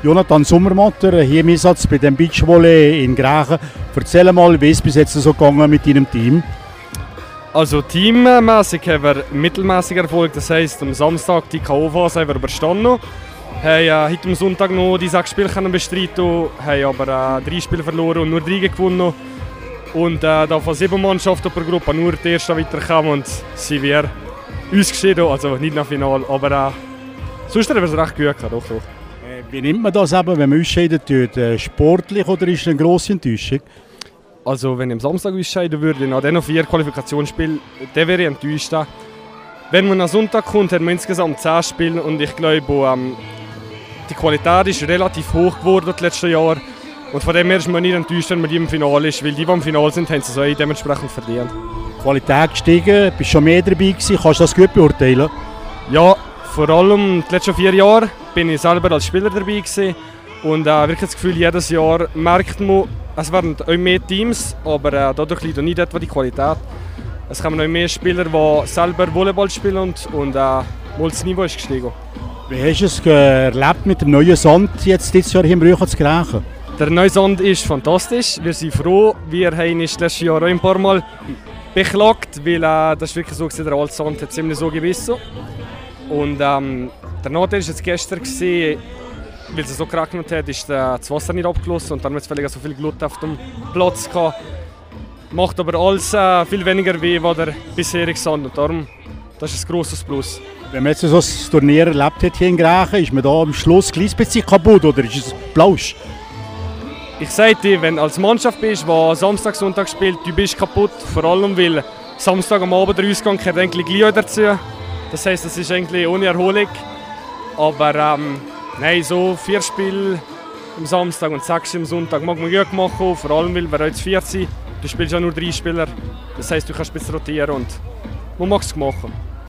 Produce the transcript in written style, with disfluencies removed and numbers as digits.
Jonathan Sommermatter, hier im Einsatz bei dem Beachvolley in Grächen. Erzähl mal, wie ist es bis jetzt so gegangen mit deinem Team? Also teammäßig haben wir mittelmäßiger Erfolg, das heisst am Samstag die K.O.-Phase haben wir überstanden. Wir haben heute am Sonntag noch die 6 Spiele bestreiten, haben aber 3 Spiele verloren und nur 3 gewonnen. Und da von 7 Mannschaften pro Gruppe nur die erste weitergekommen und sind wir ausgeschieden, also nicht nach Finale, aber sonst haben wir es recht gut gehabt, doch. Wie nimmt man das eben, wenn man ausscheiden tut? Sportlich oder ist es eine grosse Enttäuschung? Also wenn ich am Samstag ausscheiden würde, nach diesen 4 Qualifikationsspielen, dann wäre ich enttäuscht. Wenn man am Sonntag kommt, hat man insgesamt 10 Spiele und ich glaube, die Qualität ist relativ hoch geworden die letzten Jahre. Und von dem her ist man nicht enttäuscht, wenn man die im Finale ist, weil die im Finale sind, haben sie es auch dementsprechend verdient. Qualität gestiegen, bist schon mehr dabei gewesen, kannst du das gut beurteilen? Ja, vor allem die letzten 4 Jahre bin ich selber als Spieler dabei gewesen. Und wirklich das Gefühl, jedes Jahr merkt man, es werden auch mehr Teams, aber dadurch liegt auch nicht etwa die Qualität. Es kommen auch mehr Spieler, die selber Volleyball spielen und das Niveau ist gestiegen. Wie hast du es erlebt mit dem neuen Sand jetzt dieses Jahr hier im Rüchen zu Grächen? Der neue Sand ist fantastisch, wir sind froh. Wir haben ihn letztes Jahr auch ein paar Mal beklagt, weil das ist wirklich so, der alte Sand hat ziemlich so gewissen. Und der Nachteil war jetzt gestern, weil es so geregnet hat, ist das Wasser nicht abgeflossen und dann hat es so viel Glut auf dem Platz gehabt. Macht aber alles viel weniger weh als der bisherige Sand und darum, das ist ein grosses Plus. Wenn man jetzt so ein Turnier erlebt hat hier in Grächen, ist man da am Schluss ein bisschen kaputt oder ist es Plausch? Ich sage dir, wenn du als Mannschaft bist, die Samstag, Sonntag spielt, du bist kaputt, vor allem weil Samstag am Abend der Ausgang gehört eigentlich gleich dazu. Das heisst, das ist eigentlich ohne Erholung. Aber nein, so 4 Spiele am Samstag und 6 am Sonntag mag man gut machen, vor allem weil wir heute 4 sind. Du spielst ja nur 3 Spieler, das heisst, du kannst ein bisschen rotieren und man mag es machen.